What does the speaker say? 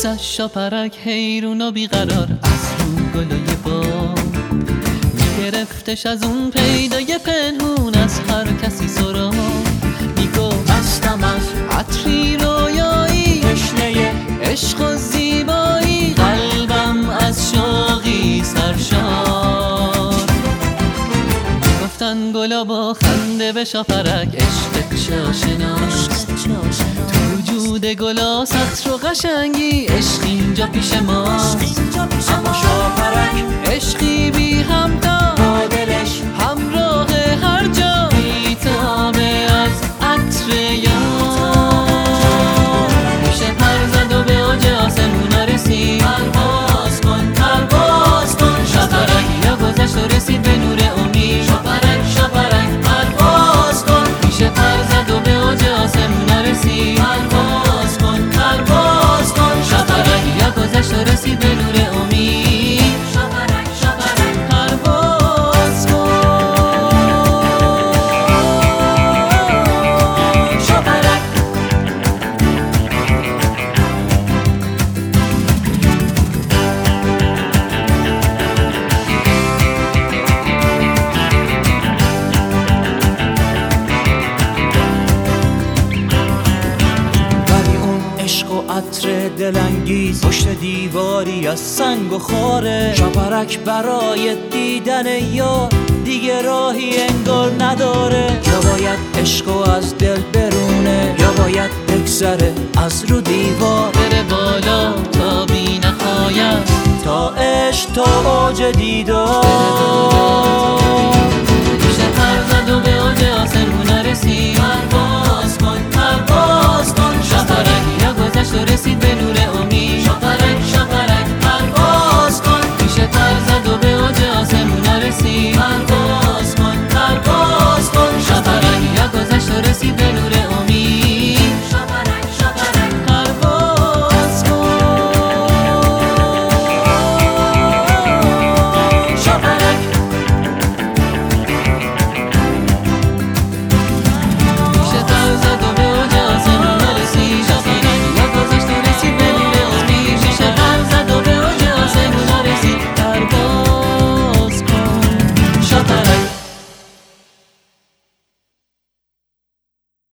گذشت شاپرک حیرون و بیقرار از رو گلای بام، میگرفتش از اون پیدای پنهون از هر کسی سرا، میگفت مستم از عطری رویایی، تشنه عشق و زیبایی، قلبم از شوقی سرشار. میگفتن گلا با خنده به شاپرک عشق چه آشناست، تو وجود گلا سطر و قشنگی عشق اینجا پیش ماست. اما شاپرک عشقی بی همتا با دلش همراه هر جا، بی‌تابه از عطر یار. میشه پر زد و به اوج آسمونا رسید، پرواز کن پرواز کن شاپرک یا گذشت و رسید به نور امید. شاپرک پرواز کن میشه پر زد و به اوج آسمونا رسید، پرواز کن پرواز کن شاپرک یا گذشت و رسید به نور امید. شاپرک پرواز کن شاپرک عشق و عطر دلانگیز پشت دیواری از سنگ و خاره. شاپرک برای دیدن یار دیگه راهی انگار نداره، یا باید عشقو از دل برونه یا باید بگذره از رو دیوار، بره بالا تا بی نهایت، تا عشق تا اوج دیدار.